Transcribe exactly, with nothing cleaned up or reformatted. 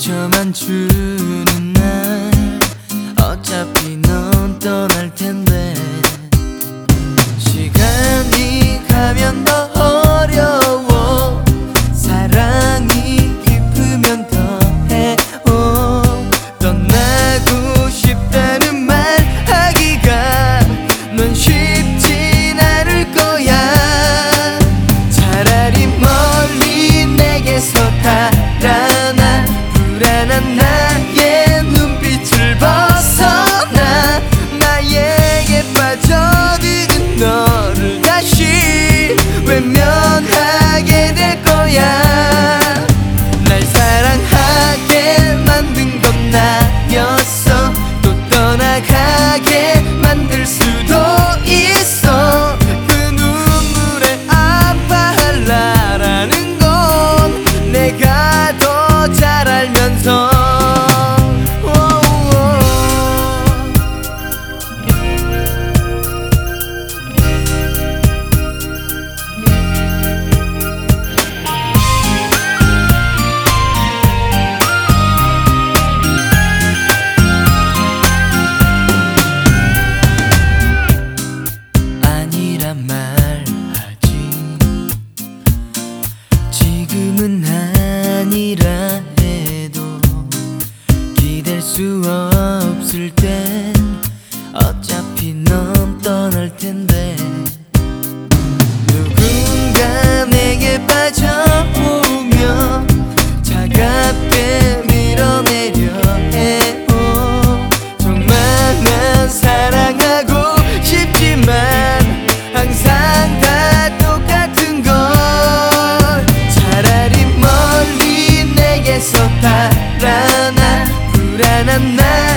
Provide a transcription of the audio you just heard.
상처만 주는 날 어차피 넌 떠날 텐데 시간이 가면 더 어려워 사랑이 깊으면 더해 오 떠나고 싶다는 말 하기가 넌 쉽진 않을 거야 차라리 멀리 내게서 달아나 불안한 나의 눈빛을 벗어나 나에게 빠져드는 너를 다시 외면하게 될 거야 날 사랑하게 만든 건 나였어 또 떠나가게 만들 수도 있어 그 눈물에 아파할라라는 건 내가 더 잘 알면서 아니란 말하지 지금은 아니라 해도 기댈 수 없을 땐 어차피 넌 떠날 텐데 누군가 내게 빠져오며 차갑게 밀어내려 해오 정말 난 사랑하고 싶지만 항상 다 똑같은 걸 차라리 멀리 내게서 달아나 불안한 날